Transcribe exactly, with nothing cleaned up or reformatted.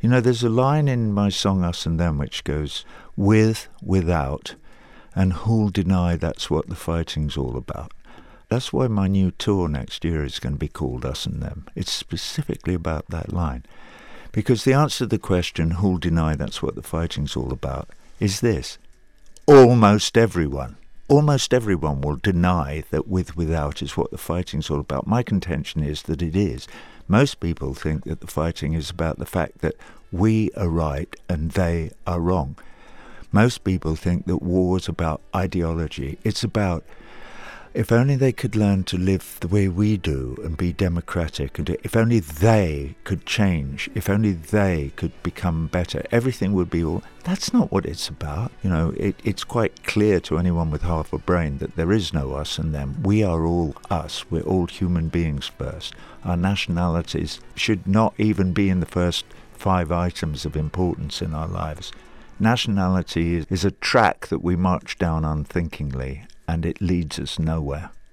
You know, there's a line in my song Us and Them which goes, with, without, and who'll deny that's what the fighting's all about. That's why my new tour next year is going to be called Us and Them. It's specifically about that line. Because the answer to the question, who'll deny that's what the fighting's all about, is this. Almost everyone. Almost everyone will deny that with, without is what the fighting's all about. My contention is that it is. Most people think that the fighting is about the fact that we are right and they are wrong. Most people think that war is about ideology. It's about, if only they could learn to live the way we do and be democratic, and if only they could change, if only they could become better, everything would be all... That's not what it's about. You know, it, it's quite clear to anyone with half a brain that there is no us and them. We are all us. We're all human beings first. Our nationalities should not even be in the first five items of importance in our lives. Nationality is, is a track that we march down unthinkingly, and it leads us nowhere.